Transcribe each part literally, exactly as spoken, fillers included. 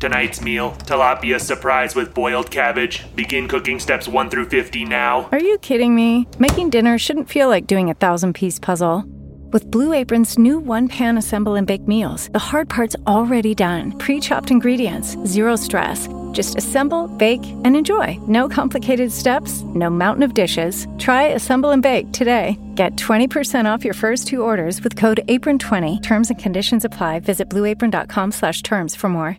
Tonight's meal, tilapia surprise with boiled cabbage. Begin cooking steps one through fifty now. Are you kidding me? Making dinner shouldn't feel like doing a thousand-piece puzzle. With Blue Apron's new one-pan assemble and bake meals, the hard part's already done. Pre-chopped ingredients, zero stress. Just assemble, bake, and enjoy. No complicated steps, no mountain of dishes. Try Assemble and Bake today. Get twenty percent off your first two orders with code apron twenty. Terms and conditions apply. Visit blueapron.com slash terms for more.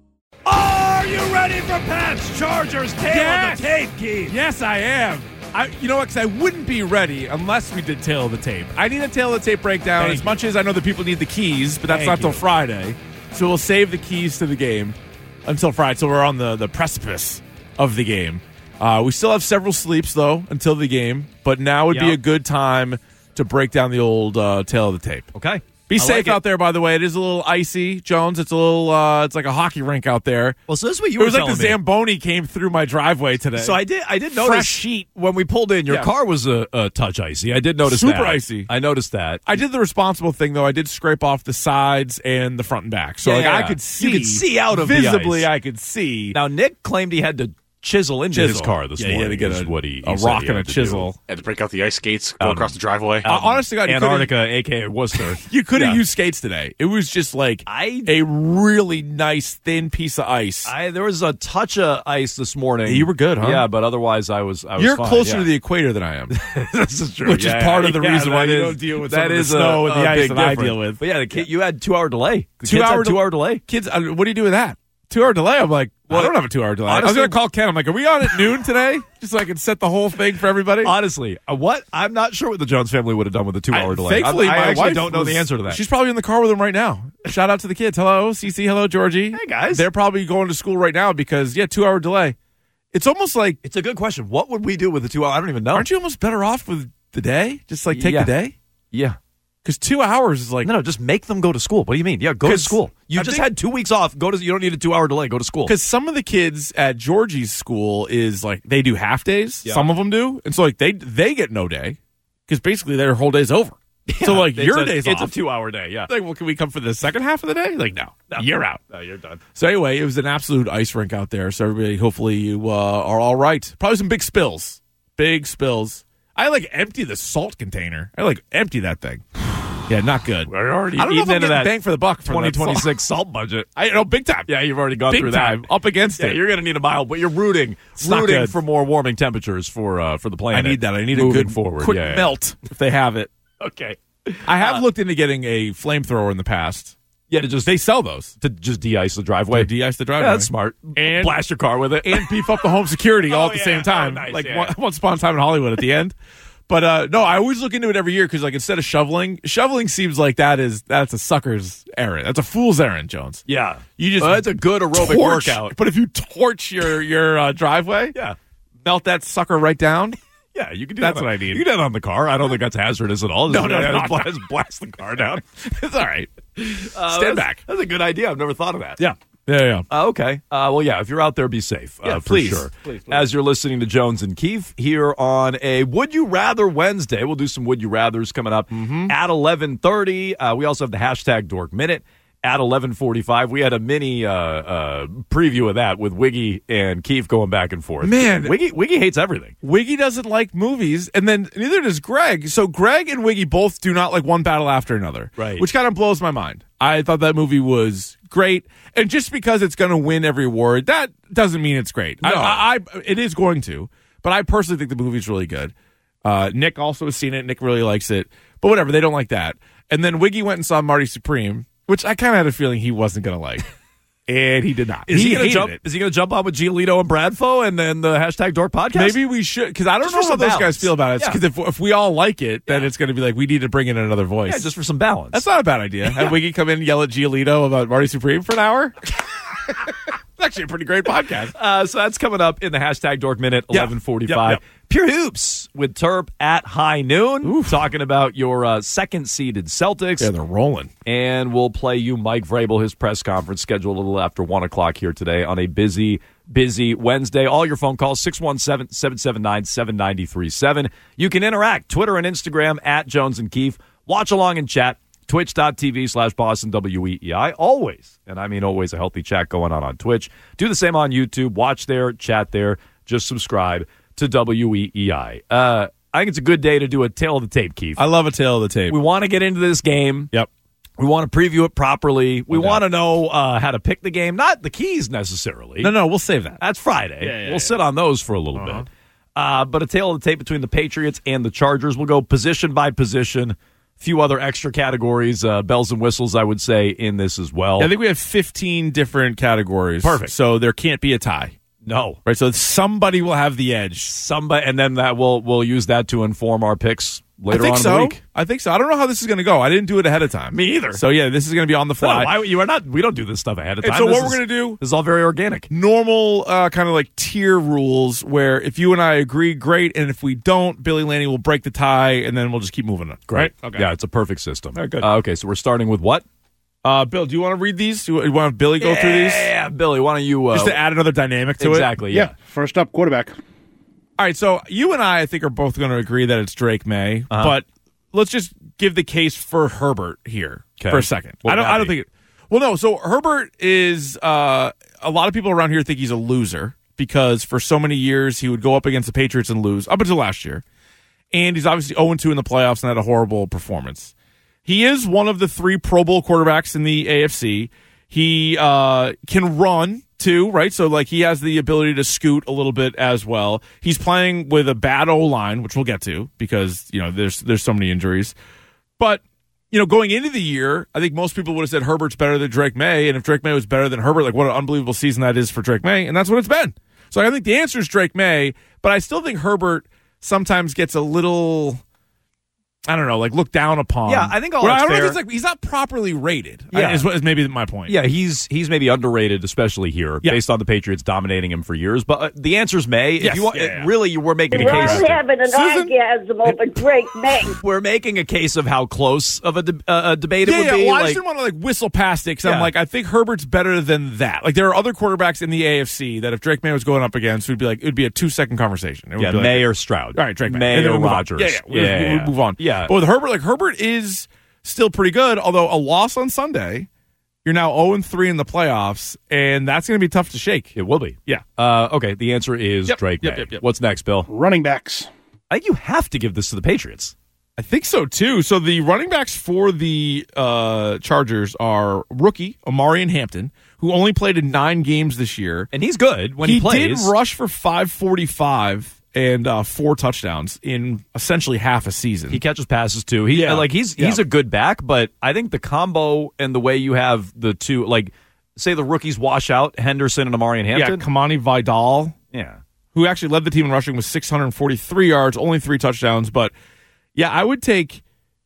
Are you ready for Pat's Chargers Tail Yes. of the Tape, Keith? Yes, I am. I, you know what? Because I wouldn't be ready unless we did Tail of the Tape. I need a Tail of the Tape breakdown Thank as you. much as I know that people need the keys, but that's Thank not till you. Friday. So we'll save the keys to the game until Friday. So we're on the, the precipice of the game. Uh, we still have several sleeps, though, until the game, but now would be Yep. a good time to break down the old uh, Tail of the Tape. Okay. Be I safe like it. out there, by the way. It is a little icy, Jones. It's a little, uh, it's like a hockey rink out there. Well, so this is what you It were was like telling the me. Zamboni came through my driveway today. So I did. I did Fresh notice sheet. when we pulled in. Your Yeah. car was a, a touch icy. I did notice Super that. icy. I noticed that. I did the responsible thing, though. I did scrape off the sides and the front and back. So Yeah, like, yeah, I yeah. could see. You could see out of the visibly, ice. I could see. Now Nick claimed he had to chisel into his Chisel. car this Yeah, he morning. had to get is a- what he, a he said rock he and had a to chisel. do. Had to break out the ice skates, go Um, across the driveway. Uh, honest to God, you could've- Antarctica, aka Worcester. You could have Yeah. used skates today. It was just like I- a really nice thin piece of ice. I there was a touch of ice this morning. You were good, huh? Yeah, but otherwise I was. I was You're fine, closer yeah. to the equator than I am. This is true, Which is Yeah, part yeah, of the yeah, reason why that you is- don't deal with that some of the is snow a- and the a ice big that I difference. deal with. But yeah, the kid, you had two hour delay. The Two kids hour had two hour delay. Kids, uh, what do you do with that? Two hour delay? I'm like, well, I don't have a two hour delay. I was honestly- going to call Ken. I'm like, are we on at noon today? Just so I can set the whole thing for everybody. Honestly, uh, what I'm not sure what the Jones family would have done with a two hour I- delay. Thankfully, I, I my actually wife don't know was- the answer to that. She's probably in the car with him right now. Shout out to the kids. Hello, Cece. Hello, Georgie. Hey, guys. They're probably going to school right now because, yeah, two hour delay. It's almost like, It's a good question. What would we do with the two hour? I don't even know. aren't you almost better off with the day? Just like take Yeah. the day? Yeah. Because two hours is like, No, no, just make them go to school. What do you mean? Yeah, go to 'Cause school. You I just think- had two weeks off. Go to. You don't need a two hour delay. Go to school. because some of the kids at Georgie's school is like they do half days. Yeah. Some of them do, and so like they they get no day because basically their whole day's over. so like It's your a, day's It's off. a two hour day. Yeah. Like, well, can we come for the second half of the day? Like, no, you're out. No, you're done. So anyway, it was an absolute ice rink out there. So everybody, hopefully you uh, are all right. Probably some big spills, big spills. I like empty the salt container. I like empty that thing. Yeah, not good. We're already I don't know if eating I'm into getting that bang for the buck for twenty that salt. twenty-six salt budget. I know, big time. Yeah, you've already gone Big through time. that. Up against Yeah, it. you're going to need a mile, but you're rooting, not rooting good. for more warming temperatures for uh, for the I planet. need that. I need Moving a good forward. quick Yeah, yeah. melt if they have it. Okay. I have Uh, looked into getting a flamethrower in the past. Yeah, to just They sell those to just de-ice the driveway. to de-ice the driveway. Yeah, that's smart. And- blast your car with it. and beef up the home security all Oh, at the yeah. same time. Oh, nice, like yeah. one- once upon a time in Hollywood at the end. But uh, no, I always look into it every year because like instead of shoveling, shoveling seems like that is that's a sucker's errand. That's a fool's errand, Jones. Yeah, You just Well, that's a good aerobic torch, workout. But if you torch your your uh, driveway, Yeah, melt that sucker right down. yeah, you can do That's that. what on- I need. You can do that on the car. I don't think that's hazardous at all. Just, No, no, yeah, no, just no. blast, blast the car down. It's all right. Uh, Stand that's- back. That's a good idea. I've never thought of that. Yeah, yeah, yeah. Uh, okay. Uh, well, yeah, if you're out there, be safe. Uh, Yeah, for please. sure. Please, please. As you're listening to Jones and Keefe here on a Would You Rather Wednesday, we'll do some Would You Rathers coming up Mm-hmm. at eleven thirty. Uh, we also have the hashtag Dork Minute at eleven forty-five. We had a mini uh, uh, preview of that with Wiggy and Keefe going back and forth. Man. Wiggy, Wiggy hates everything. Wiggy doesn't like movies, and then neither does Greg. So Greg and Wiggy both do not like one battle after another, Right. Which kind of blows my mind. I thought that movie was great, and just because it's going to win every award, that doesn't mean it's great. No. I, I, I, it is going to, but I personally think the movie's really good. Uh, Nick also has seen it. Nick really likes it, but whatever. They don't like that. And then Wiggy went and saw Marty Supreme, which I kind of had a feeling he wasn't going to like. And he did not. Is he, going to hated jump? it. Is he going to jump on with Giolito and Bradfo and then the hashtag Dork podcast? Maybe we should, because I don't Just know for how some those guys balance. feel about it. Yeah. Because if, if we all like it, then it's going to be like we need to bring in another voice. Yeah, just for some balance. That's not a bad idea. Have Wiggy come in and yell at Giolito about Marty Supreme for an hour? It's actually a pretty great podcast. Uh, so that's coming up in the hashtag Dork Minute, Yeah. eleven forty-five. Yep, yep. Pure Hoops with Terp at high noon, talking about your uh, second-seeded Celtics. Yeah, they're rolling. And we'll play you Mike Vrabel, his press conference scheduled a little after one o'clock here today on a busy, busy Wednesday. All your phone calls, six one seven, seven seven nine, seven nine three seven. You can interact, Twitter and Instagram, at Jones and Keefe. Watch along and chat. Twitch.tv slash Boston W E E I. Always, and I mean always, a healthy chat going on on Twitch. Do the same on YouTube. Watch there, chat there. Just subscribe to W E E I. Uh, I think it's a good day to do a tail of the tape, Keith. I love a tail of the tape. We want to get into this game. Yep. We want to preview it properly. We Okay. want to know uh, how to pick the game, not the keys necessarily. No, no, we'll save that. That's Friday. Yeah, yeah, we'll yeah. sit on those for a little Uh-huh. bit. Uh, but a tail of the tape between the Patriots and the Chargers. We'll go position by position. A few other extra categories, uh, bells and whistles, I would say, in this as well. I think we have fifteen different categories. Perfect. So there can't be a tie. No. Right, so somebody will have the edge. Somebody, and then that we'll, we'll use that to inform our picks later I think on so. in the week. I think so. I don't know how this is going to go. I didn't do it ahead of time. Me either. So, yeah, this is going to be on the No, fly. why, you are not, we don't do this stuff ahead of And time. so This what we're is- going to do, This is all very organic. normal uh, kind of like tier rules where if you and I agree, great. And if we don't, Billy Lanny will break the tie, and then we'll just keep moving on. Great. Right? Okay. Yeah, it's a perfect system. All right, good. Uh, okay, so we're starting with what? Uh, Bill, do you want to read these? Do you want to have Billy go through these? Yeah, Billy, why don't you... Uh, Just to add another dynamic to exactly, it? yeah. Yeah, first up, quarterback. All right, so you and I, I think, are both going to agree that it's Drake May, Uh-huh. but let's just give the case for Herbert here Okay. for a second. What I would don't. that I don't be? think. It, well, no. So Herbert is. Uh, a lot of people around here think he's a loser because for so many years he would go up against the Patriots and lose up until last year, and he's obviously oh and two in the playoffs and had a horrible performance. He is one of the three Pro Bowl quarterbacks in the A F C. He uh, can run too, right? So like he has the ability to scoot a little bit as well. He's playing with a bad O line, which we'll get to because you know there's there's so many injuries. But you know, going into the year, I think most people would have said Herbert's better than Drake May, and if Drake May was better than Herbert, like what an unbelievable season that is for Drake May, and that's what it's been. So I think the answer is Drake May, but I still think Herbert sometimes gets a little. I don't know, like looked down upon. Yeah, I think all Well, I that's don't know fair. if it's like he's not properly rated. Yeah. is, what- is maybe my point. Yeah, he's he's maybe underrated, especially here, Yeah. based on the Patriots dominating him for years. But uh, the answer's May. Yes, If you want, yeah, yeah. really, you were making a Ron case. having an Susan? orgasm over Drake May. We're making a case of how close of a, de- uh, a debate Yeah, it would yeah. be. Well, I like, just didn't want to like whistle past it because Yeah. I'm like, I think Herbert's better than that. Like there are other quarterbacks in the A F C that if Drake May was going up against, would be like it would be a two second conversation. It would yeah, be like, May or Stroud. All right, Drake May. May And then or we'll move on. Rodgers. Yeah, yeah. We'll, yeah, we'll yeah. move on. Yeah. But with Herbert, like Herbert is still pretty good, although a loss on Sunday, you're now oh and three in the playoffs, and that's going to be tough to shake. It will be. Yeah. Uh, okay, the answer is Yep, Drake yep, May. yep, yep. What's next, Bill? Running backs. I think you have to give this to the Patriots. I think so too. So the running backs for the uh, Chargers are rookie Omarion Hampton, who only played in nine games this year. And he's good when he, he plays. did rush for five forty-five and uh, four touchdowns in essentially half a season. He catches passes too. He Yeah. like he's Yeah. he's a good back, but I think the combo and the way you have the two, like say the rookies wash out Henderson and Omarion yeah, Hampton. Kamani Vidal, Yeah. who actually led the team in rushing with six hundred forty-three yards, only three touchdowns. But yeah, I would take.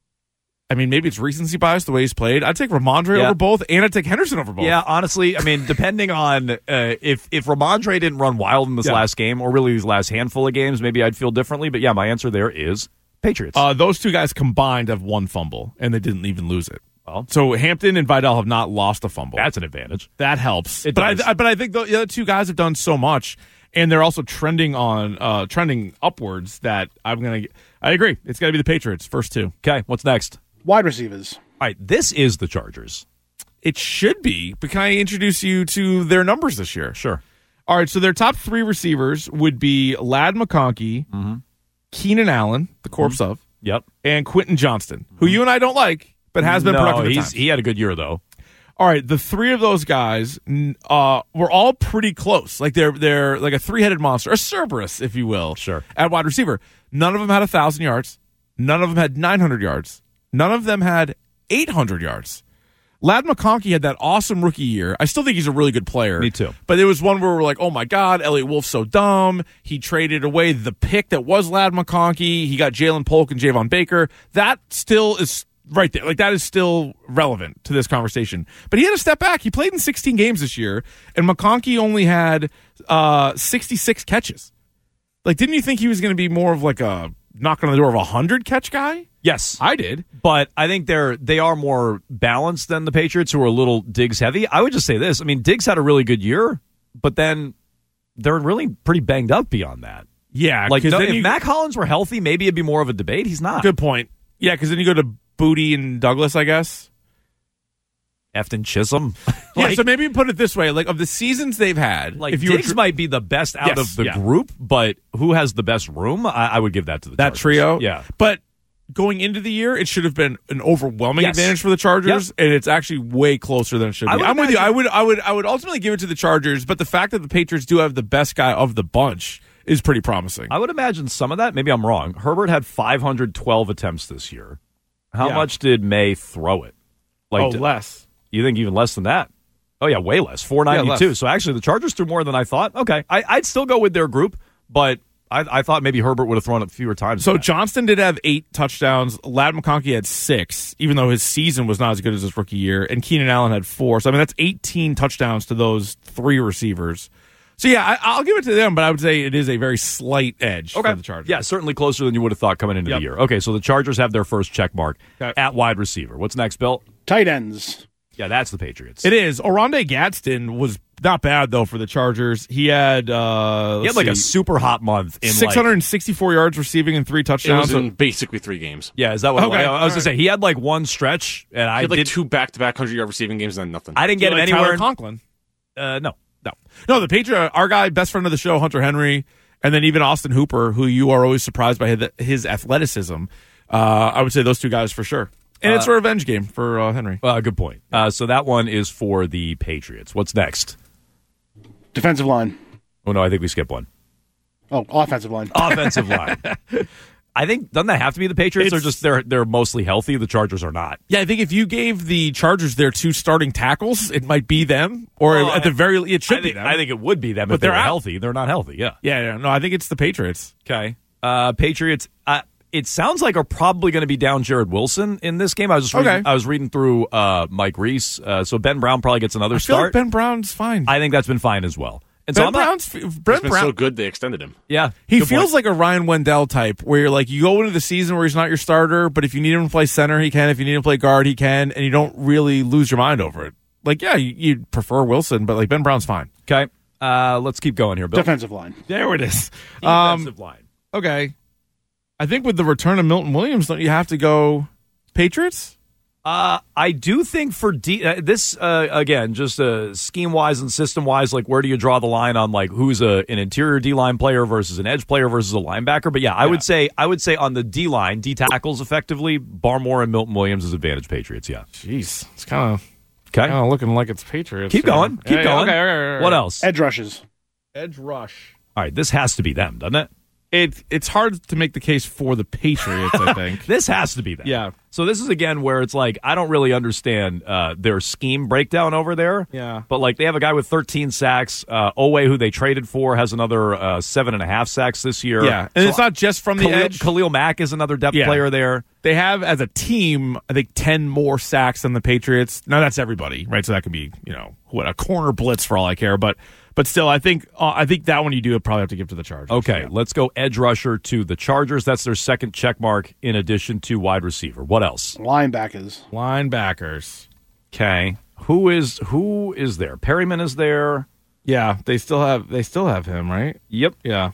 I mean, maybe it's recency bias the way he's played. I'd take Ramondre Yeah. over both, and I'd take Henderson over both. Yeah, honestly, I mean, depending on uh, if if Ramondre didn't run wild in this Yeah. last game, or really these last handful of games, maybe I'd feel differently. But yeah, my answer there is Patriots. Uh, those two guys combined have one fumble, and they didn't even lose it. Well, So Hampton and Vidal have not lost a fumble. that's an advantage. that helps. It but does. I, but I think the other two guys have done so much, and they're also trending on uh, trending upwards. That I'm gonna. I agree. It's got to be the Patriots first two. Okay, what's next? Wide receivers. All right, this is the Chargers. It should be. But can I introduce you to their numbers this year? Sure. All right. So their top three receivers would be Lad McConkey, Mm-hmm. Keenan Allen, the corpse of, Yep. and Quentin Johnston, who you and I don't like, but has been no, productive at he's, times. he had a good year though. All right, the three of those guys n- uh, were all pretty close. Like they're they're like a three-headed monster, a Cerberus, if you will. Sure. At wide receiver, none of them had a thousand yards. None of them had nine hundred yards. None of them had eight hundred yards. Lad McConkey had that awesome rookie year. I still think he's a really good player. Me too. But it was one where we're like, oh my God, Elliott Wolf's so dumb. He traded away the pick that was Lad McConkey. He got Jalen Polk and Javon Baker. That still is right there. Like that is still relevant to this conversation. But he had to step back. He played in sixteen games this year, and McConkey only had uh, sixty-six catches. Like, didn't you think he was going to be more of like a knocking on the door of a hundred catch guy? Yes. I did. But I think they're they are more balanced than the Patriots, who are a little Diggs heavy. I would just say this. I mean, Diggs had a really good year, but then they're really pretty banged up beyond that. Yeah. Like, 'cause no, then if you- Mac Hollins were healthy, maybe it'd be more of a debate. He's not. Good point. Yeah, because then you go to Booty and Douglas, I guess. Efton Chisholm. Yeah, Like- so maybe put it this way: like of the seasons they've had, Like if you were Diggs tr- might be the best out Yes, of the yeah. group, but who has the best room? I, I would give that to the that Chargers. trio, Yeah. But going into the year, it should have been an overwhelming Yes. advantage for the Chargers, and it's actually way closer than it should be. I would I'm with you. imagine- I would, I would, I would ultimately give it to the Chargers, but the fact that the Patriots do have the best guy of the bunch is pretty promising. I would imagine some of that. Maybe I'm wrong. Herbert had five hundred twelve attempts this year. How Yeah. much did May throw it? Like, oh, d- less. You think even less than that? Oh yeah, way less. four ninety-two. Yeah, less. So actually, the Chargers threw more than I thought. Okay, I, I'd still go with their group, but I, I thought maybe Herbert would have thrown it fewer times. So than that. Johnston did have eight touchdowns. Lad McConkey had six, even though his season was not as good as his rookie year. And Keenan Allen had four. So I mean, that's eighteen touchdowns to those three receivers. So yeah, I, I'll give it to them, but I would say it is a very slight edge Okay. for the Chargers. Yeah, certainly closer than you would have thought coming into Yep. the year. Okay, so the Chargers have their first check mark Okay. at wide receiver. What's next, Bill? Tight ends. Yeah, that's the Patriots. It is. Oronde Gadsden was not bad though for the Chargers. He had uh, He had like a super hot month in six hundred sixty-four like, yards receiving and three It touchdowns. was in basically three games. Yeah, is that what? Okay, I, I was all gonna say he had like one stretch, and I He had like did. two back-to-back hundred-yard receiving games and then nothing. I didn't get him like anywhere. Tyler Conklin. uh, no, No, no. The Patriot, our guy, best friend of the show, Hunter Henry, and then even Austin Hooper, who you are always surprised by his, his athleticism. Uh, I would say those two guys for sure. And it's a revenge game for uh, Henry. uh, good point. Uh, so that one is for the Patriots. What's next? Defensive line. Oh no, I think we skipped one. Oh, offensive line. Offensive line. I think doesn't that have to be the Patriots, or It's- just they're they're mostly healthy? The Chargers are not. Yeah, I think if you gave the Chargers their two starting tackles, it might be them, or Well, at the very it should I think, be them. I think it would be them But if they they're were out. healthy. They're not healthy. Yeah. yeah, yeah, no, I think it's the Patriots. Okay. Uh, Patriots. Uh, it sounds like are probably going to be down Jared Wilson in this game. I was just reading, Okay. I was reading through uh, Mike Reese. Uh, so Ben Brown probably gets another I feel start. like Ben Brown's fine. I think that's been fine as well. And so Ben I'm not- Brown's Ben He's been Brown. so good they extended him. yeah, He good feels point. like a Ryan Wendell type, where you're like, you go into the season where he's not your starter, but if you need him to play center, he can. If you need him to play guard, he can, and you don't really lose your mind over it. Like, yeah, you, you'd prefer Wilson, but like Ben Brown's fine. okay. Uh, let's keep going here, Bill. Defensive line. There it is. Um, Defensive line. okay, I think with the return of Milton Williams, don't you have to go Patriots? Uh, I do think for D, uh, this uh, again, just uh, scheme wise and system wise, like where do you draw the line on like who's a an interior D line player versus an edge player versus a linebacker? But yeah, I would say I would say on the D line, D tackles effectively, Barmore and Milton Williams is advantage Patriots. Yeah. Jeez, it's kind of Okay. kind of looking like it's Patriots. Keep here. going. Keep Yeah, yeah, going. okay, okay, okay, okay. What else? Edge rushes. Edge rush. All right, this has to be them, doesn't it? It it's hard to make the case for the Patriots. I think. This has to be them. Yeah. So this is again where it's like I don't really understand uh, their scheme breakdown over there. Yeah. But like they have a guy with thirteen sacks. Uh, Owe, who they traded for, has another uh, seven and a half sacks this year. Yeah, and So it's not just from the Khalil, edge. Khalil Mack is another depth Yeah. player there. They have, as a team, I think ten more sacks than the Patriots. Now that's everybody, right? So that could be, you know, what a corner blitz for all I care. But but still, I think uh, I think that one you do probably have to give to the Chargers. Okay, Yeah. let's go edge rusher to the Chargers. That's their second check mark in addition to wide receiver. What else? Linebackers. Linebackers. Okay. Who is who is there? Perryman is there. Yeah, they still have they still have him, right? Yep. Yeah.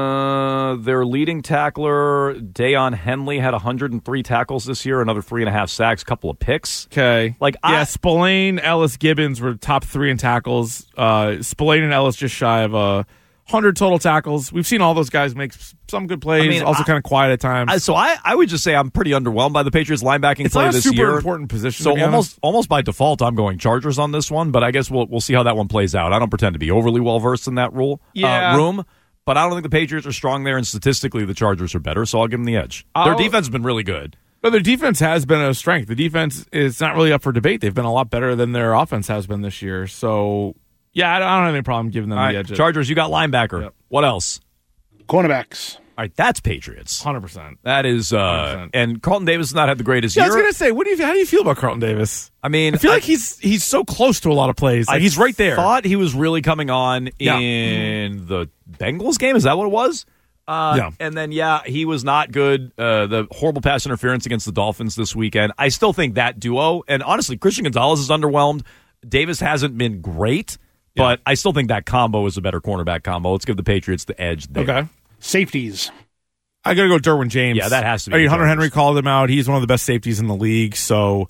Uh, their leading tackler, Dayon Henley, had one hundred three tackles this year, another three and a half sacks, couple of picks. Okay. Like, yeah, I- Spillane, Ellis, Gibbons were top three in tackles. Uh, Spillane and Ellis just shy of a hundred total tackles. We've seen all those guys make s- some good plays. I mean, also I- kind of quiet at times. I, so I, I would just say I'm pretty underwhelmed by the Patriots linebacking it's play not a this super year. important position. So to be almost honest. almost by default, I'm going Chargers on this one, but I guess we'll we'll see how that one plays out. I don't pretend to be overly well versed in that rule Yeah. uh, room, but I don't think the Patriots are strong there, and statistically the Chargers are better. So I'll give them the edge. Their I'll- defense has been really good. But their defense has been a strength. The defense is not really up for debate. They've been a lot better than their offense has been this year. So, yeah, I don't, I don't have any problem giving them All the right, edge. Chargers, you got linebacker. Yep. What else? Cornerbacks. All right, that's Patriots. one hundred percent. That is, uh, one hundred percent. and Carlton Davis has not had the greatest Yeah, I year. was gonna say, what do you? How do you feel about Carlton Davis? I mean, I feel like he's he's so close to a lot of plays. Like I he's right there. Thought he was really coming on Yeah. in the Bengals game. Is that what it was? Uh, Yeah. And then, yeah, he was not good. Uh, the horrible pass interference against the Dolphins this weekend. I still think that duo, and honestly, Christian Gonzalez is underwhelmed. Davis hasn't been great, but I still think that combo is a better cornerback combo. Let's give the Patriots the edge there. Okay. Safeties. I got to go Derwin James. Yeah, that has to be I mean, the Hunter Chargers. Henry called him out. He's one of the best safeties in the league. So,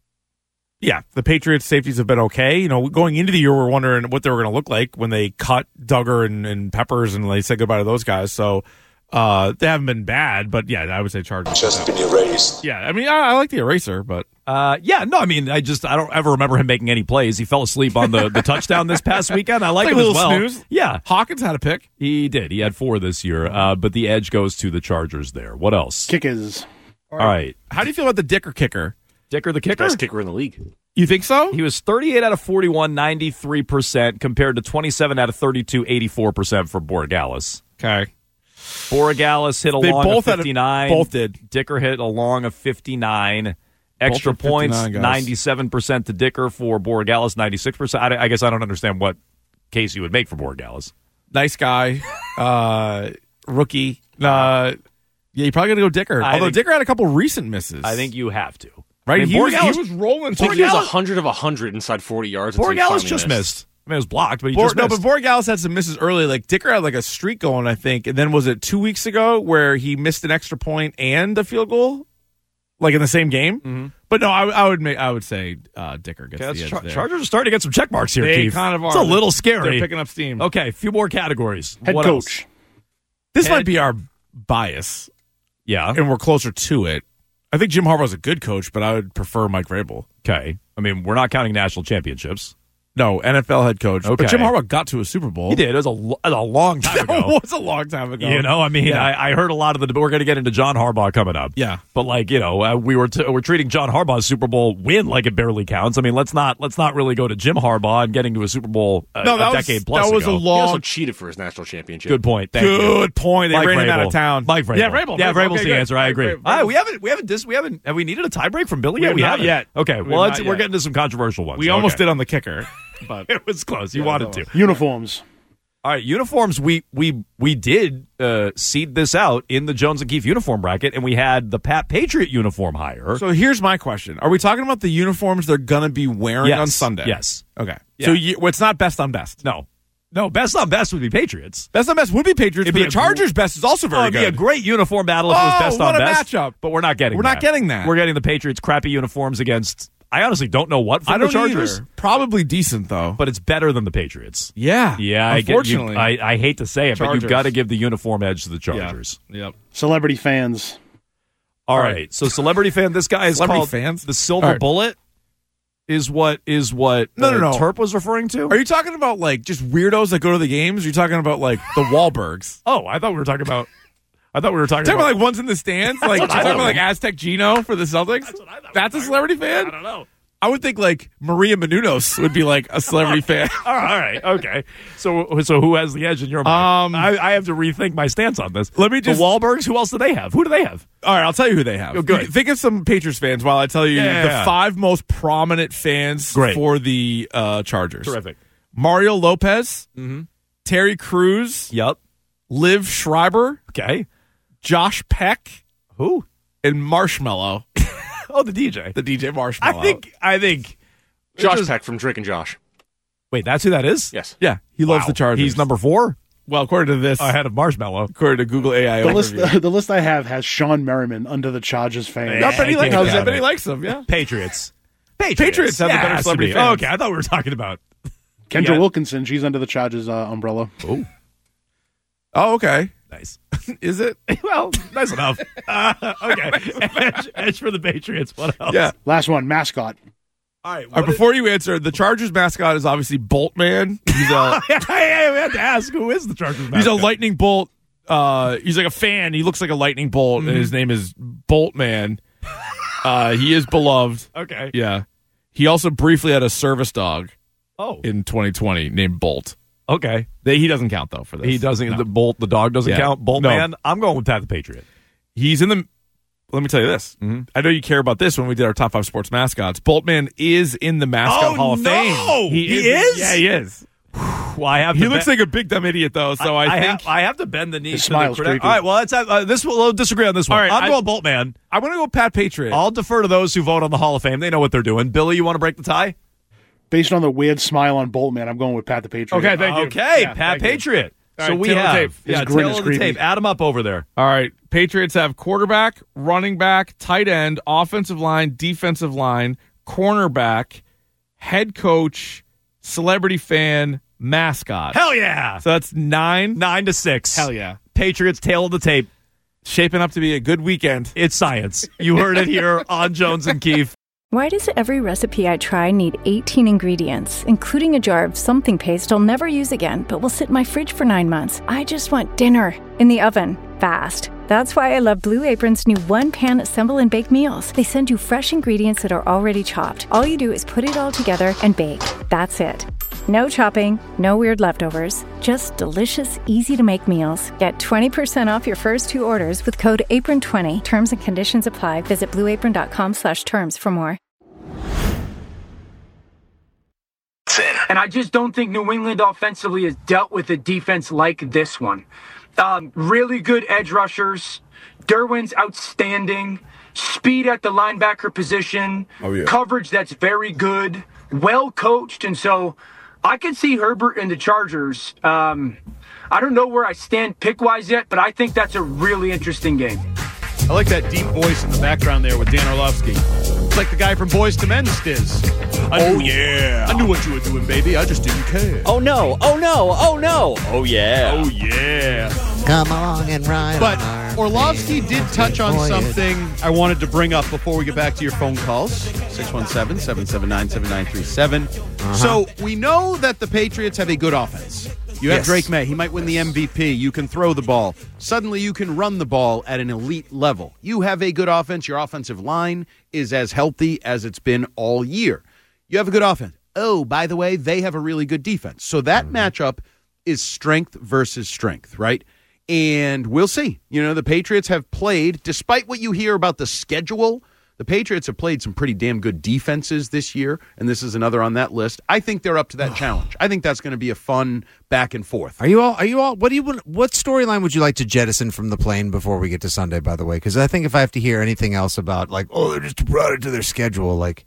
yeah, the Patriots safeties have been okay. You know, going into the year, we're wondering what they were going to look like when they cut Duggar and, and Peppers and they said goodbye to those guys. So, uh, they haven't been bad, but yeah, I would say Chargers. Just been erased. Yeah, I mean, I, I like the eraser, but Uh, yeah, no, I mean, I just I don't ever remember him making any plays. He fell asleep on the, the touchdown this past weekend. I like Like him a as little well. snooze. Yeah, Hawkins had a pick. he did. He had four this year, uh, but the edge goes to the Chargers there. What else? Kickers. All right. How do you feel about the Dicker kicker? Dicker the kicker? Best kicker in the league. You think so? He was thirty-eight out of forty-one, ninety-three percent, compared to twenty-seven out of thirty-two, eighty-four percent for Borregales. Okay. Borregales hit a They long both of had a- fifty-nine. both did. Dicker hit a long of fifty-nine. Extra had points, fifty-nine, guys. ninety-seven percent to Dicker for Borregales, ninety-six percent. I, I guess I don't understand what case you would make for Borregales. Nice guy. Uh, rookie. Uh, yeah, you probably got to go Dicker. I Although think- Dicker had a couple recent misses. I think you have to. Right? I mean, he, was, he Borregales- was rolling. I think he was Borregales- one hundred of one hundred inside forty yards. until he Borregales finally just missed. I mean, it was blocked, but he Bor- just no, missed. but Borregales had some misses early. Like Dicker had like a streak going, I think, and then was it two weeks ago where he missed an extra point and a field goal, like in the same game? Mm-hmm. But no, I, I would make. I would say uh, Dicker gets Okay, the edge Char- there. Chargers are starting to get some check marks here, They Keith. kind of are. It's a little scary. They're picking up steam. Okay, a few more categories. Head What coach. else? This Head- might be our bias, Yeah. and we're closer to it. I think Jim Harbaugh's a good coach, but I would prefer Mike Vrabel. Okay. I mean, we're not counting national championships. No, N F L head coach. Okay. But Jim Harbaugh got to a Super Bowl. He did. It was a, lo- it was a long time That ago. was a long time ago. You know, I mean, Yeah. I, I heard a lot of the. We're going to get into John Harbaugh coming up. Yeah. but like you know, uh, we were t- we're treating John Harbaugh's Super Bowl win like it barely counts. I mean, let's not let's not really go to Jim Harbaugh and getting to a Super Bowl uh, No, a that was- decade plus that was ago. a He long- also cheated for his national championship. Good point. Thank you. Good point. They Mike ran him out Vrabel. of town. Mike Vrabel. Yeah, Vrabel. Yeah, Vrabel. Vrabel's Okay, the good. answer. I Mike agree. Vrabel. All right, we haven't we haven't dis- we haven't have we needed a tiebreak from Billy We yet? have We not haven't yet. Okay, We well, have let's, not we're yet. getting to some controversial ones. We almost Okay. did on the kicker, but It was close. You Yeah, wanted that to. Uniforms. All right, uniforms. We we we did uh, seed this out in the Jones and Keefe uniform bracket, and we had the Pat Patriot uniform higher. So here's my question: Are we talking about the uniforms they're going to be wearing Yes. on Sunday? Yes. Okay. Yeah. So you, well, it's not best on best. No, no. Best on best would be Patriots. Best on best would be Patriots, It'd but be the a Chargers' best is also Oh, very it'd be a good. great uniform battle if it was Oh, best what on a best. matchup. But we're not getting. We're not that. getting that. We're getting the Patriots' crappy uniforms against. I honestly don't know what from I don't the Chargers, either. Probably decent though. but it's better than the Patriots. Yeah. Yeah, I get you. Unfortunately, I, I hate to say it, but Chargers. you've got to give the uniform edge to the Yeah. Chargers. Yep. Celebrity fans. All All right. right. So celebrity fan, this guy is Celebrity called fans? the Silver All right. Bullet. Is what is what No, uh, no, no. Terp was referring to? Are you talking about like just weirdos that go to the games? Or are you talking about like the Wahlbergs? oh, I thought we were talking about. I thought we were talking Talking about. about like ones in the stands, like what I talking about thought. like Aztec Gino for the Celtics. That's, what I thought we That's were a celebrity fan. I don't know. I would think like Maria Menounos would be like a celebrity fan. All right, all right, okay. So, so who has the edge in your mind? Um, I, I have to rethink my stance on this. Let me just- the Wahlbergs. Who else do they have? Who do they have? All right, I'll tell you who they have. Oh, good. Think of some Patriots fans while I tell you Yeah, the yeah, yeah. five most prominent fans Great. for the uh, Chargers. Terrific. Mario Lopez, Mm-hmm. Terry Crews, Yep. Liv Schreiber, Okay. Josh Peck, Who? and Marshmallow, Oh, the D J. the D J Marshmallow. I think. I think. Josh Just- Peck from Drake and Josh. Wait, that's who that is. Yes. Yeah, he loves Wow. the Chargers. He's number four well, according to this, ahead of Marshmallow. according to Google A I The list, overview. the list I have has Sean Merriman under the Chargers fans. Yeah, I bet he I likes can't him. I count bet he it. likes him. Yeah. Patriots. Patriots. Patriots have the better has to celebrity be. fans. Oh, okay, I thought we were talking about. Kendra Yeah. Wilkinson, she's under the Chargers uh, umbrella. Oh, Oh, okay. nice. Is it? Well, nice enough. Uh, okay, edge, edge for the Patriots. What else? Yeah. Last one, mascot. All right. All right, before you answer, the Chargers mascot is obviously Boltman. He's a hey, we have to ask who is the Chargers he's a mascot? lightning bolt. Uh, he's like a fan. He looks like a lightning bolt, Mm-hmm. and his name is Boltman. Uh, he is beloved. Okay. Yeah. He also briefly had a service dog Oh. in twenty twenty named Bolt. Okay. They, he doesn't count though for this. He doesn't. No. The Bolt. The dog doesn't Yeah. count. Bolt No. man. I'm going with Pat the Patriot. He's in the. Let me tell you this. Mhm. I know you care about this when we did our top five sports mascots. Boltman is in the mascot Oh, Hall of no! Fame. He is? Yeah, he is. Well, I have. He to looks bet- like a big dumb idiot though. So I, I, think have, I have to bend the knee. His to the smile's credi- creepy. All right. Well, let's have uh, this. We'll disagree on this one. All right, I'm I- going Bolt man. I'm going to go Pat Patriot. I'll defer to those who vote on the Hall of Fame. They know what they're doing. Billy, you want to break the tie? Based on the weird smile on Boltman, I'm going with Pat the Patriot. Okay, thank you. Okay, Yeah, Pat thank you. Patriot. All So right, we tail of the have, tape. yeah, His grin tail is of the creepy. tape. Add them up over there. All right. Patriots have quarterback, running back, tight end, offensive line, defensive line, cornerback, head coach, celebrity fan, mascot. Hell yeah. So that's nine. Nine to six. Hell yeah. Patriots, tail of the tape. Shaping up to be a good weekend. It's science. You heard it here on Jones and Keefe. Why does every recipe I try need eighteen ingredients, including a jar of something paste I'll never use again, but will sit in my fridge for nine months? I just want dinner in the oven, fast. That's why I love Blue Apron's new one-pan assemble and bake meals. They send you fresh ingredients that are already chopped. All you do is put it all together and bake. That's it. No chopping, no weird leftovers, just delicious, easy-to-make meals. Get twenty percent off your first two orders with code apron twenty. Terms and conditions apply. Visit blueapron.com slash terms for more. And I just don't think New England offensively has dealt with a defense like this one. Um, really good edge rushers. Derwin's outstanding. Speed at the linebacker position. Oh, yeah. Coverage that's very good. Well coached. And so I can see Herbert and the Chargers. Um, I don't know where I stand pick-wise yet, but I think that's a really interesting game. I like that deep voice in the background there with Dan Orlovsky. It's like the guy from Boys to Men stiz. I Oh, knew, yeah. I knew what you were doing, baby. I just didn't care. Oh, no. Oh, no. Oh, no. Oh, yeah. Oh, yeah. Come along and ride. But on our Orlovsky did touch on voyage. something I wanted to bring up before we get back to your phone calls. six one seven, seven seven nine, seven nine three seven. Uh-huh. So we know that the Patriots have a good offense. You have Yes. Drake May. He might win the M V P. You can throw the ball. Suddenly you can run the ball at an elite level. You have a good offense. Your offensive line is as healthy as it's been all year. You have a good offense. Oh, by the way, they have a really good defense. So that Mm-hmm. matchup is strength versus strength, right? And we'll see. You know, the Patriots have played, despite what you hear about the schedule, the Patriots have played some pretty damn good defenses this year, and this is another on that list. I think they're up to that challenge. I think that's going to be a fun back and forth. Are you all? Are you all? What do you? What storyline would you like to jettison from the plane before we get to Sunday? By the way, because I think if I have to hear anything else about like, oh, they're just brought it to their schedule, like,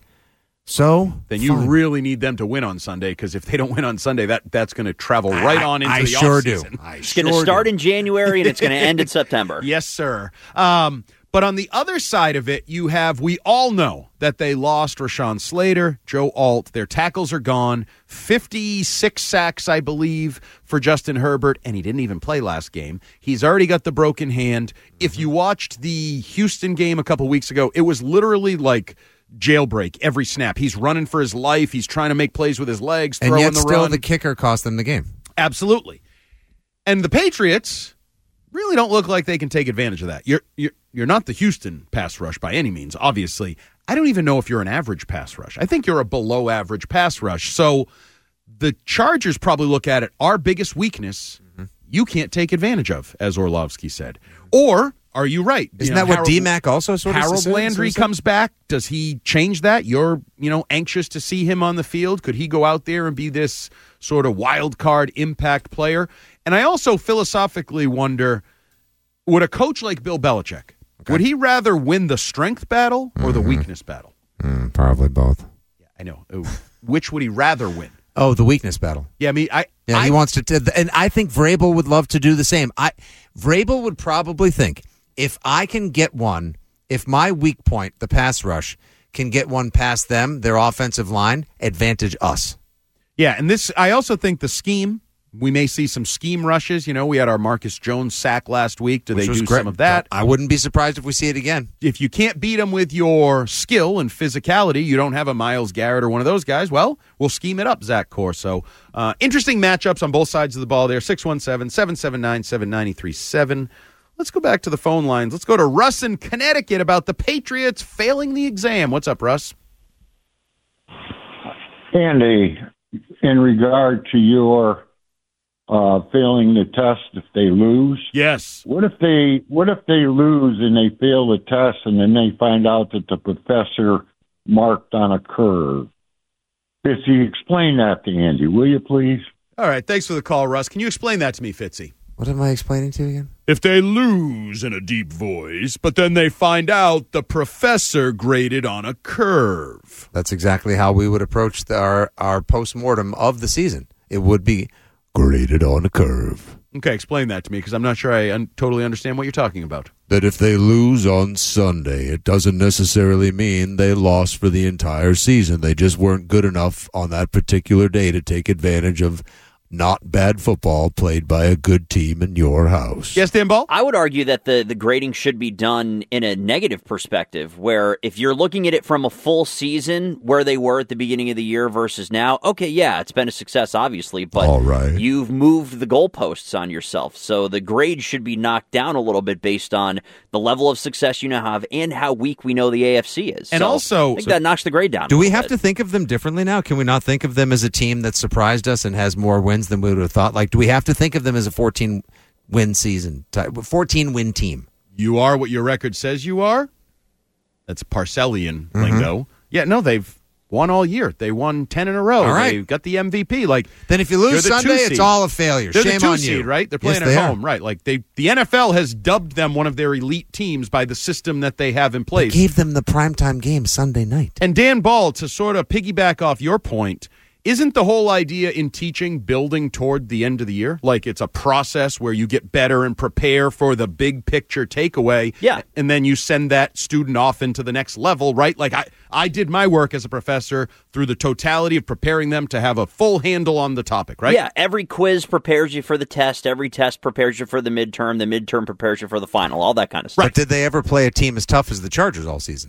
so Then you fine. really need them to win on Sunday, because if they don't win on Sunday, that, that's going to travel right on into I the sure do. offseason. I It's going to start in January and it's going to end in September. Yes, sir. Um, but on the other side of it, you have, we all know that they lost Rashawn Slater, Joe Alt. Their tackles are gone. fifty-six sacks, I believe, for Justin Herbert, and he didn't even play last game. He's already got the broken hand. If you watched the Houston game a couple weeks ago, it was literally like jailbreak every snap. He's running for his life. He's trying to make plays with his legs, and throwing yet the still run. the kicker cost them the game. Absolutely. And the Patriots really don't look like they can take advantage of that. You're you're you're not the Houston pass rush by any means, obviously. I don't even know if you're an average pass rush. I think you're a below average pass rush. So the Chargers probably look at it, our biggest weakness, mm-hmm. you can't take advantage of, as Orlovsky said. Or are you right? Isn't you know, that what Harold, D Mac also sort of Harold said? Landry Sort of comes back. Does he change that? You're, you know, anxious to see him on the field. Could he go out there and be this sort of wild card impact player? And I also philosophically wonder, would a coach like Bill Belichick, okay. would he rather win the strength battle or mm-hmm. the weakness battle? Mm, probably both. Yeah, I know. Which would he rather win? Oh, the weakness battle. Yeah, I mean, I yeah, I, he wants to, t- and I think Vrabel would love to do the same. I Vrabel would probably think, if I can get one, if my weak point, the pass rush, can get one past them, their offensive line, advantage us. Yeah, and this, I also think the scheme. We may see some scheme rushes. You know, we had our Marcus Jones sack last week. Do Which they was do great. some of that? I wouldn't be surprised if we see it again. If you can't beat them with your skill and physicality, you don't have a Myles Garrett or one of those guys, well, we'll scheme it up, Zach Corso. Uh, interesting matchups on both sides of the ball there. six one seven, seven seven nine, seven nine three seven. Let's go back to the phone lines. Let's go to Russ in Connecticut about the Patriots failing the exam. What's up, Russ? Andy, in regard to your uh, failing the test if they lose. Yes. What if they What if they lose and they fail the test and then they find out that the professor marked on a curve? Fitzy, explain that to Andy, will you please? All right. Thanks for the call, Russ. Can you explain that to me, Fitzy? What am I explaining to you again? If they lose in a deep voice, but then they find out the professor graded on a curve. That's exactly how we would approach the, our, our post-mortem of the season. It would be graded on a curve. Okay, explain that to me because I'm not sure I un- totally understand what you're talking about. That if they lose on Sunday, it doesn't necessarily mean they lost for the entire season. They just weren't good enough on that particular day to take advantage of not bad football played by a good team in your house. Yes, Dan Ball? I would argue that the, the grading should be done in a negative perspective, where if you're looking at it from a full season, where they were at the beginning of the year versus now, okay, yeah, it's been a success, obviously, but All right. you've moved the goalposts on yourself. So the grade should be knocked down a little bit based on the level of success you now have and how weak we know the A F C is. And So also- I think that knocks the grade down. Do a we little have bit. to think of them differently now? Can we not think of them as a team that surprised us and has more wins than we would have thought? Like, do we have to think of them as a fourteen-win season, fourteen-win team? You are what your record says you are? That's Parcellian Mm-hmm. lingo. Yeah, no, they've won all year. They won ten in a row. All right. They got the M V P. Like Then if you they're lose the Sunday, two it's seed. all a failure. They're Shame the two on seed, you. right? They're Yes, playing they at are. home, right? Like they, the N F L has dubbed them one of their elite teams by the system that they have in They place. gave them the primetime game Sunday night. And Dan Ball, to sort of piggyback off your point, isn't the whole idea in teaching building toward the end of the year? Like it's a process where you get better and prepare for the big picture takeaway. Yeah. And then you send that student off into the next level, right? Like I, I did my work as a professor through the totality of preparing them to have a full handle on the topic, right? Yeah, every quiz prepares you for the test. Every test prepares you for the midterm. The midterm prepares you for the final. All that kind of stuff. But did they ever play a team as tough as the Chargers all season?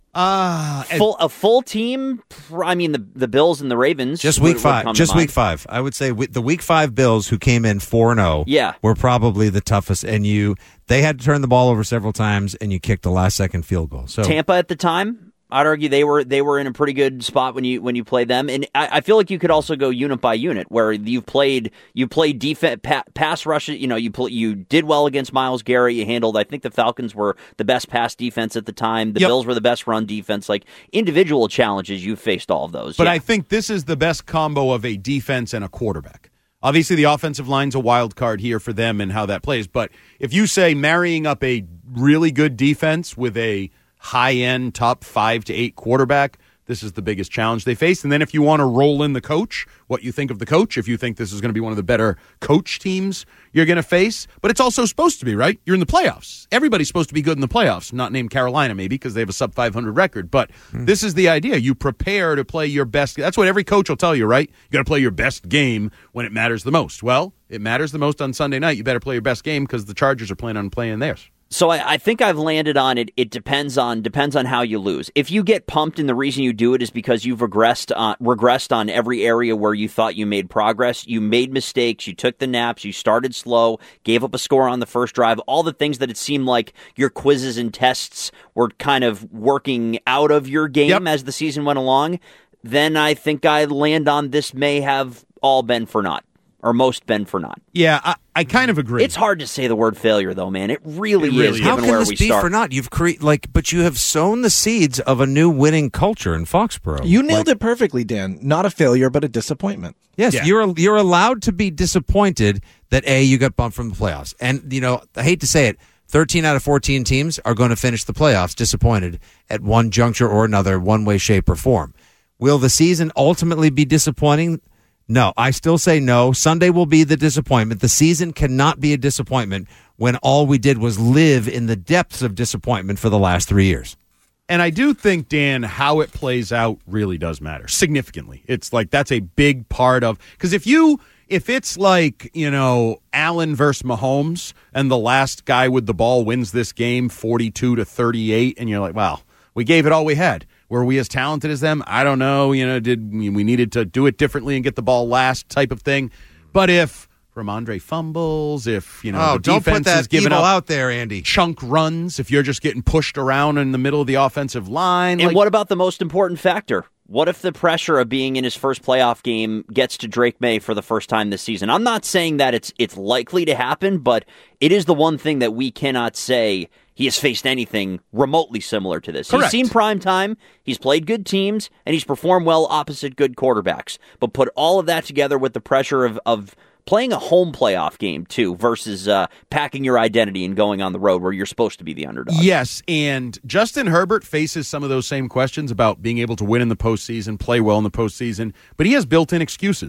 Uh, Full a full team. I mean, the the Bills and the Ravens. Just would- week would five. come to Just mind. week five. I would say we, the week five Bills, who came in four and zero, Yeah. were probably the toughest. And you, they had to turn the ball over several times, and you kicked the last second field goal. So Tampa at the time, I'd argue they were they were in a pretty good spot when you when you played them, and I, I feel like you could also go unit by unit, where you've played you played defense pa- pass rush. You know, you play, you did well against Myles Garrett. You handled. I think the Falcons were the best pass defense at the time. The Yep. Bills were the best run defense. Like individual challenges, you faced all of those. But yeah. I think this is the best combo of a defense and a quarterback. Obviously, the offensive line's a wild card here for them and how that plays. But if you say marrying up a really good defense with a high-end top five to eight quarterback, this is the biggest challenge they face. And then if you want to roll in the coach, what you think of the coach, if you think this is going to be one of the better coach teams you're going to face. But it's also supposed to be, right? You're in the playoffs. Everybody's supposed to be good in the playoffs, not named Carolina maybe because they have a sub five hundred record. But Hmm. this is the idea. You prepare to play your best. That's what every coach will tell you, right? You got to play your best game when it matters the most. Well, it matters the most on Sunday night. You better play your best game because the Chargers are planning on playing theirs. So I, I think I've landed on it. It depends on depends on how you lose. If you get pumped and the reason you do it is because you've regressed on, regressed on every area where you thought you made progress, you made mistakes, you took the naps, you started slow, gave up a score on the first drive, all the things that it seemed like your quizzes and tests were kind of working out of your game Yep. as the season went along, then I think I land on this may have all been for naught. Or most been for naught. Yeah, I, I kind of agree. It's hard to say the word failure, though, man. It really, It really is, is. given how can where this we be start. for not? You've created like, but you have sown the seeds of a new winning culture in Foxborough. You nailed it perfectly, Dan. Not a failure, but a disappointment. Yes, Yeah. you're you're allowed to be disappointed that A, you got bumped from the playoffs. And, you know, I hate to say it, thirteen out of fourteen teams are going to finish the playoffs disappointed at one juncture or another, one way, shape, or form. Will the season ultimately be disappointing? No, I still say no. Sunday will be the disappointment. The season cannot be a disappointment when all we did was live in the depths of disappointment for the last three years. And I do think, Dan, how it plays out really does matter significantly. It's like that's a big part of because if you if it's like, you know, Allen versus Mahomes and the last guy with the ball wins this game forty-two to thirty-eight and you're like, wow, we gave it all we had. Were we as talented as them? I don't know. You know, did we we needed to do it differently and get the ball last type of thing. But if Ramondre fumbles, if, you know, Oh, the don't defense put that is giving evil up out there, Andy. chunk runs, if you're just getting pushed around in the middle of the offensive line. And like, what about the most important factor? What if the pressure of being in his first playoff game gets to Drake May for the first time this season? I'm not saying that it's it's likely to happen, but it is the one thing that we cannot say he has faced anything remotely similar to this. Correct. He's seen prime time, he's played good teams, and he's performed well opposite good quarterbacks. But put all of that together with the pressure of, of playing a home playoff game, too, versus uh, packing your identity and going on the road where you're supposed to be the underdog. Yes, and Justin Herbert faces some of those same questions about being able to win in the postseason, play well in the postseason, but he has built-in excuses.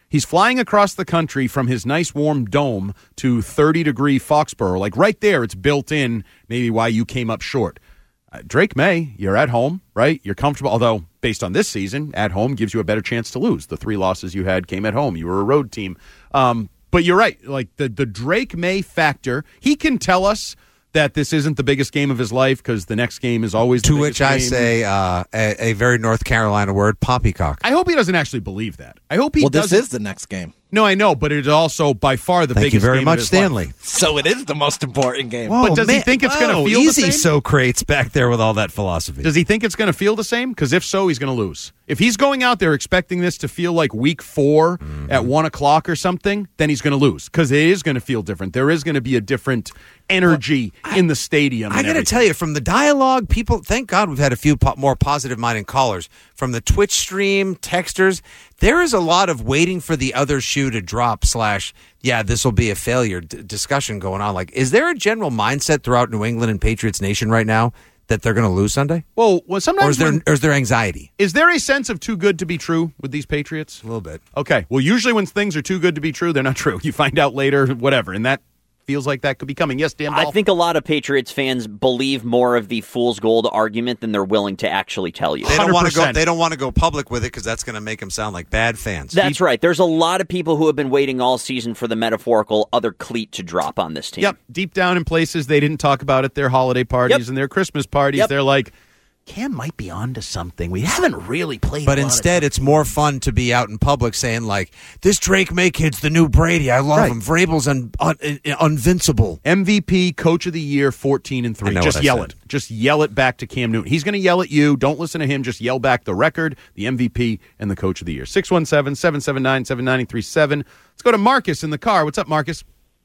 He's flying across the country from his nice warm dome to thirty-degree Foxborough. Like right there, it's built in maybe why you came up short. Uh, Drake May, you're at home, right? You're comfortable, although based on this season, at home gives you a better chance to lose. The three losses you had came at home. You were a road team. Um, but you're right. Like the, the Drake May factor, he can tell us that this isn't the biggest game of his life because the next game is always the To biggest which I game. say uh, a, a very North Carolina word, poppycock. I hope he doesn't actually believe that. I hope he Well, this doesn't. is the next game. No, I know, but it's also by far the Thank biggest you very game much, of his Stanley. life. So it is the most important game. But does he think it's going to feel easy the same? Socrates back there with all that philosophy. Does he think it's going to feel the same? Because if so, he's going to lose. If he's going out there expecting this to feel like week four Mm-hmm. at one o'clock or something, then he's going to lose because it is going to feel different. There is going to be a different energy in the stadium. I got to tell you, from the dialogue, people, thank God we've had a few po- more positive-minded callers. From the Twitch stream, texters, there is a lot of waiting for the other shoe to drop slash, yeah, this will be a failure d- discussion going on. Like, is there a general mindset throughout New England and Patriots Nation right now that they're going to lose Sunday? Well, well sometimes or is, there, when- or is there anxiety? Is there a sense of too good to be true with these Patriots? A little bit. Okay. Well, usually when things are too good to be true, they're not true. You find out later, whatever, and that feels like that could be coming. Yes, Dan Ball? I think a lot of Patriots fans believe more of the fool's gold argument than they're willing to actually tell you. They don't want to go. They don't want to go public with it because that's going to make them sound like bad fans. That's right. There's a lot of people who have been waiting all season for the metaphorical other cleat to drop on this team. Yep. Deep down in places they didn't talk about at their holiday parties Yep. and their Christmas parties. Yep. They're like, Cam might be onto something. We haven't really played. But a lot instead, it's more fun to be out in public saying, like, this Drake May kid's the new Brady. I love Right. him. Vrabel's un, un, invincible. M V P, Coach of the Year, fourteen and I three. know Just what I yell said. it. Just yell it back to Cam Newton. He's going to yell at you. Don't listen to him. Just yell back the record, the M V P, and the Coach of the Year. six one seven, seven seven nine, seven nine three seven. Let's go to Marcus in the car. What's up, Marcus?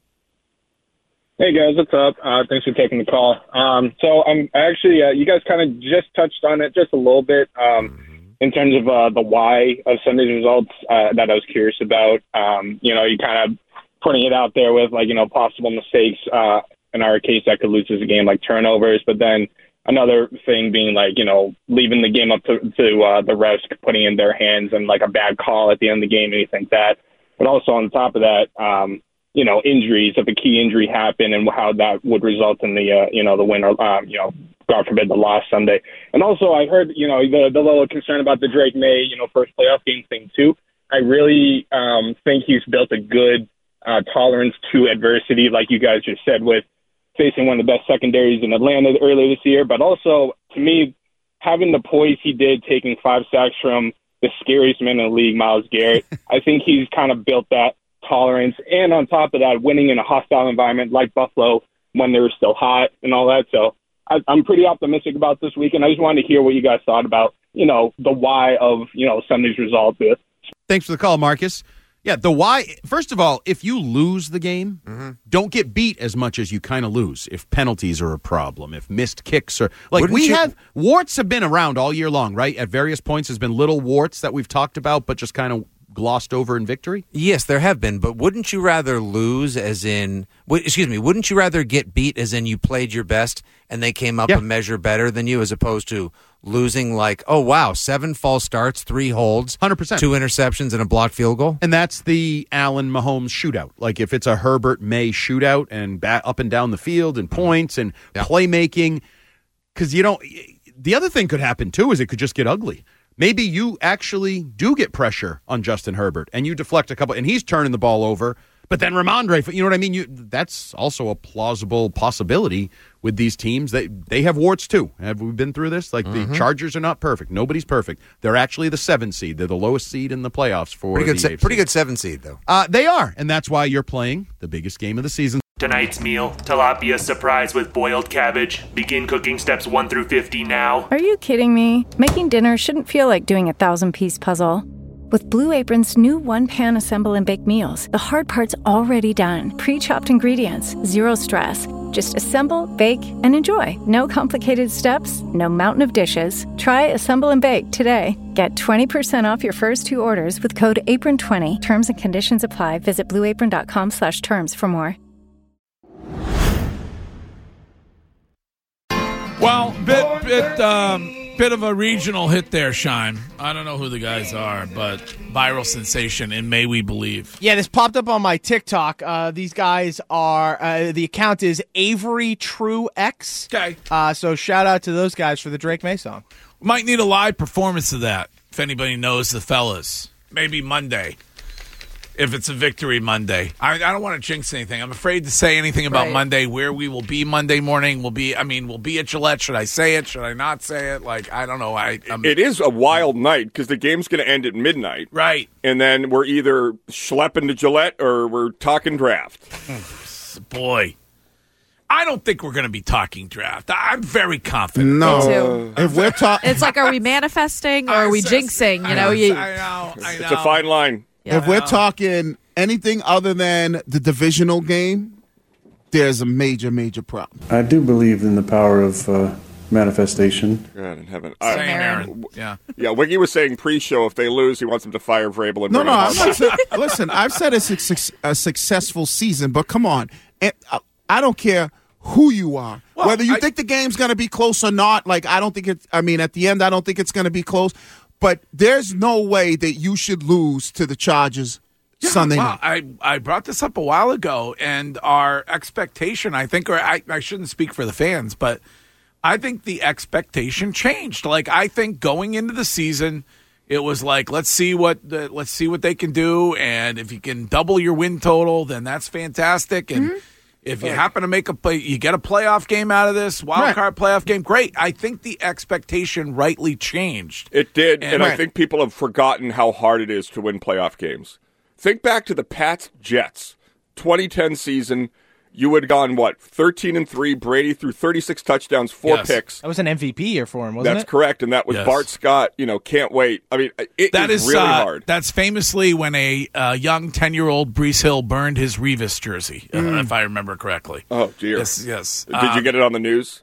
Hey guys, what's up? Uh, thanks for taking the call. Um, so I'm actually, uh, you guys kind of just touched on it just a little bit um, in terms of uh, the why of Sunday's results uh, that I was curious about. Um, you know, you kind of putting it out there with like, you know, possible mistakes uh, in our case that could lose us a game like turnovers, but then another thing being like, you know, leaving the game up to, to uh, the refs, putting in their hands and like a bad call at the end of the game, anything like that. But also on top of that, um, you know, injuries, if a key injury happened and how that would result in the, uh, you know, the win or, um, you know, God forbid, the loss Sunday. And also I heard, you know, the, the little concern about the Drake May, you know, first playoff game thing too. I really um, think he's built a good uh, tolerance to adversity, like you guys just said, with facing one of the best secondaries in Atlanta earlier this year. But also, to me, having the poise he did, taking five sacks from the scariest man in the league, Myles Garrett, I think he's kind of built that tolerance, and on top of that, winning in a hostile environment like Buffalo when they were still hot and all that. So I, I'm pretty optimistic about this weekend. I just wanted to hear what you guys thought about, you know, the why of, you know, Sunday's result. Thanks for the call, Marcus. Yeah, the why, first of all, if you lose the game, Mm-hmm. don't get beat as much as you kind of lose. If penalties are a problem, if missed kicks are, like Wouldn't we you- have, warts have been around all year long, right? At various points, there's been little warts that we've talked about, but just kind of glossed over in victory. Yes, there have been, but wouldn't you rather lose as in, w- excuse me, wouldn't you rather get beat as in you played your best and they came up Yeah. a measure better than you as opposed to losing like, oh, wow, seven false starts, three holds, one hundred percent. two interceptions, and a blocked field goal? And that's the Allen Mahomes shootout. Like if it's a Herbert May shootout and bat up and down the field and points and playmaking, because you don't, the other thing could happen too is it could just get ugly. Maybe you actually do get pressure on Justin Herbert and you deflect a couple, and he's turning the ball over. But then Ramondre, you know what I mean? You, that's also a plausible possibility with these teams. They they have warts too. Have we been through this? Like Mhm. the Chargers are not perfect. Nobody's perfect. They're actually the seven seed. They're the lowest seed in the playoffs for Pretty good, the se- A F C. pretty good seven seed, though. Uh, they are, and that's why you're playing the biggest game of the season. Tonight's meal, tilapia surprise with boiled cabbage. Begin cooking steps one through fifty now. Are you kidding me? Making dinner shouldn't feel like doing a thousand-piece puzzle. With Blue Apron's new one-pan assemble and bake meals, the hard part's already done. Pre-chopped ingredients, zero stress. Just assemble, bake, and enjoy. No complicated steps, no mountain of dishes. Try Assemble and Bake today. Get twenty percent off your first two orders with code apron twenty. Terms and conditions apply. Visit blueapron.com slash terms for more. Well, bit bit um, Bit of a regional hit there, Shime. I don't know who the guys are, but viral sensation in May We Believe. Yeah, this popped up on my TikTok. Uh, these guys are, uh, the account is Avery True X. Okay. Uh, so shout out to those guys for the Drake May song. Might need a live performance of that, if anybody knows the fellas. Maybe Monday, if it's a Victory Monday. I, I don't want to jinx anything. I'm afraid to say anything about Right. Monday, where we will be Monday morning. We'll be, I mean, we'll be at Gillette. Should I say it? Should I not say it? Like, I don't know. I I'm, It is a wild night because the game's going to end at midnight. Right. And then we're either schlepping to Gillette or we're talking draft. Boy. I don't think we're going to be talking draft. I'm very confident. No. Me too. If we're talking, It's like, are we manifesting or are we jinxing? You know, you. I know. I know. It's a fine line. Yeah. if we're talking anything other than the divisional game, there's a major, major problem. I do believe in the power of uh, manifestation. God in heaven. Same, Uh, Aaron. Yeah. yeah, Wiggy was saying pre-show if they lose, he wants them to fire Vrabel and No, bring no, in I'm Harbaugh. not saying, listen, I've said it's a, suc- a successful season, but come on. And, uh, I don't care who you are. Well, Whether you I- think the game's going to be close or not, like, I don't think it's, I mean, at the end, I don't think it's going to be close. But there's no way that you should lose to the Chargers Yeah, Sunday well, night. I, I brought this up a while ago, and our expectation, I think, or I, I shouldn't speak for the fans, but I think the expectation changed. Like, I think going into the season, it was like, let's see what the, let's see what they can do, and if you can double your win total, then that's fantastic. And Mm-hmm. if you happen to make a play, you get a playoff game out of this wild Right. card playoff game. Great. I think the expectation rightly changed. It did, and, And- I Right. think people have forgotten how hard it is to win playoff games. Think back to the Pats Jets twenty ten season. You had gone what thirteen and three. Brady threw thirty-six touchdowns, four Yes. picks. That was an M V P year for him, wasn't That's it? correct, and that was Yes. Bart Scott. You know, can't wait. I mean, it That is is really uh, hard. That's famously when a uh, young ten-year-old Brees Hill burned his Revis jersey, uh, Mm. if I remember correctly. Oh dear. Yes, yes. Did you Um, get it on the news?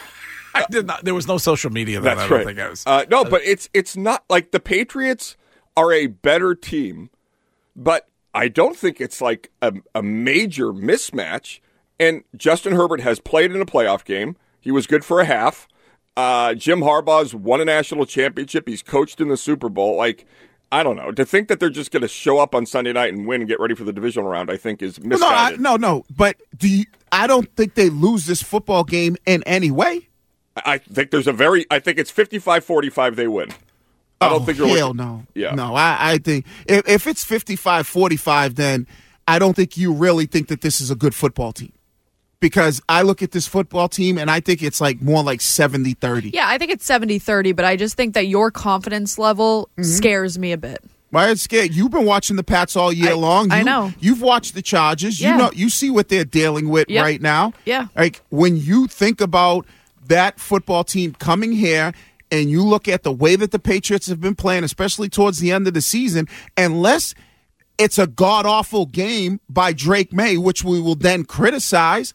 I did not. There was no social media. Then, That's I don't right. think I was. Uh, no, but it's it's not like the Patriots are a better team, but I don't think it's like a, a major mismatch. And Justin Herbert has played in a playoff game. He was good for a half. Uh, Jim Harbaugh's won a national championship. He's coached in the Super Bowl. Like, I don't know. To think that they're just going to show up on Sunday night and win and get ready for the divisional round, I think is No, no, I, misguided. no, no. But do you, I don't think they lose this football game in any way. I think there's a very. I think it's fifty-five forty-five they win. I don't oh, think you're hell looking- no. Yeah. No, I, I think if, if it's fifty-five forty-five, then I don't think you really think that this is a good football team. Because I look at this football team and I think it's like more like seventy thirty. Yeah, I think it's seventy thirty, but I just think that your confidence level Mm-hmm. scares me a bit. Why it's scared? You've been watching the Pats all year I- long. I You- know. You've watched the Chargers. Yeah. You know. You see what they're dealing with Yep. right now. Yeah. Like when you think about that football team coming here and you look at the way that the Patriots have been playing, especially towards the end of the season, unless it's a god-awful game by Drake May, which we will then criticize,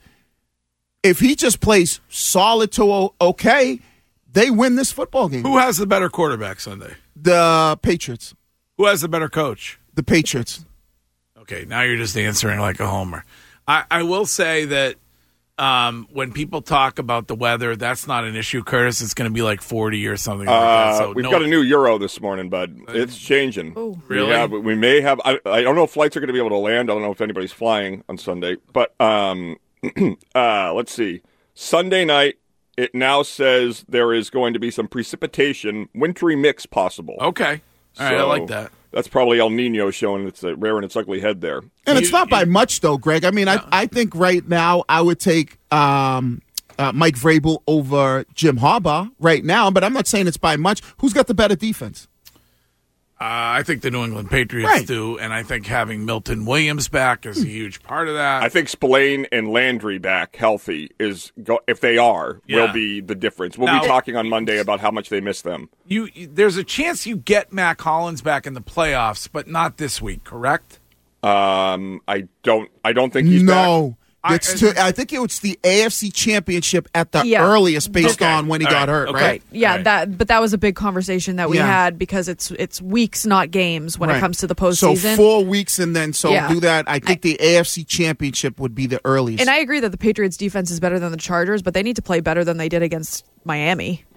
if he just plays solid to o- okay, they win this football game. Who has the better quarterback Sunday? The Patriots. Who has the better coach? The Patriots. Okay, now you're just answering like a homer. I, I will say that um, when people talk about the weather, that's not an issue, Curtis. It's going to be like forty or something like that. Uh, So we've no- got a new Euro this morning, bud. It's changing. Really? We, have, we may have. I, I don't know if flights are going to be able to land. I don't know if anybody's flying on Sunday. But um, uh, let's see. Sunday night, it now says there is going to be some precipitation, wintry mix possible. Okay. All right, I like that. That's probably El Nino showing its uh, rearing its ugly head there. And it's not by much, though, Greg. I mean, I, I think right now I would take um, uh, Mike Vrabel over Jim Harbaugh right now, but I'm not saying it's by much. Who's got the better defense? Uh, I think the New England Patriots Right. do, and I think having Milton Williams back is a huge part of that. I think Spillane and Landry back healthy is, go, if they are, Yeah. will be the difference. We'll Now- be talking on Monday about how much they miss them. You, you- there's a chance you get Matt Collins back in the playoffs, but not this week, correct? Um, I don't. I don't think he's back. No. It's to, I think it was the A F C Championship at the Yeah. earliest based Okay. on when he All got right. hurt, Okay. right? Yeah, that but that was a big conversation that we Yeah. had because it's it's weeks, not games, when Right. it comes to the So postseason. four weeks and then so Yeah. do that. I think the A F C Championship would be the earliest. And I agree that the Patriots defense is better than the Chargers, but they need to play better than they did against Miami.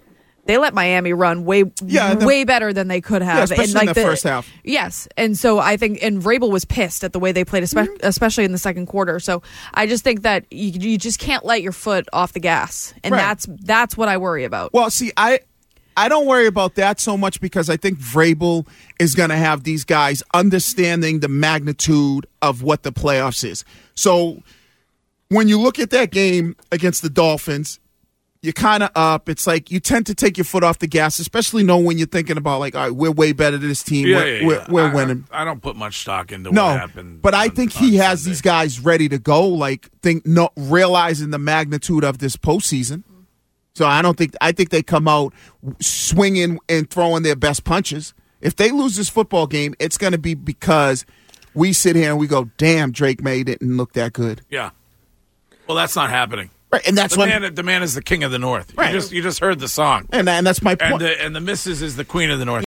they let Miami run way Yeah, the- way better than they could have. Yeah, especially and like in the first half. Yes, and so I think, and Vrabel was pissed at the way they played, espe- Mm-hmm. especially in the second quarter. So I just think that you, you just can't let your foot off the gas, and Right. that's that's what I worry about. Well, see, I I don't worry about that so much because I think Vrabel is going to have these guys understanding the magnitude of what the playoffs is. So when you look at that game against the Dolphins, you're kind of up. It's like you tend to take your foot off the gas, especially knowing when you're thinking about like, all right, we're way better than this team. Yeah, we're yeah, we're, yeah. we're I, winning. I, I don't put much stock into No, what happened. but I think he has these guys ready to go, like think not realizing the magnitude of this postseason. So I don't think I think they come out swinging and throwing their best punches. If they lose this football game, it's going to be because we sit here and we go, "Damn, Drake May didn't look that good." Yeah. Well, that's not happening. Right, and that's the what man. The man is the king of the North. Right. You just you just heard the song, and and that's my point. And the and the missus is the queen of the North.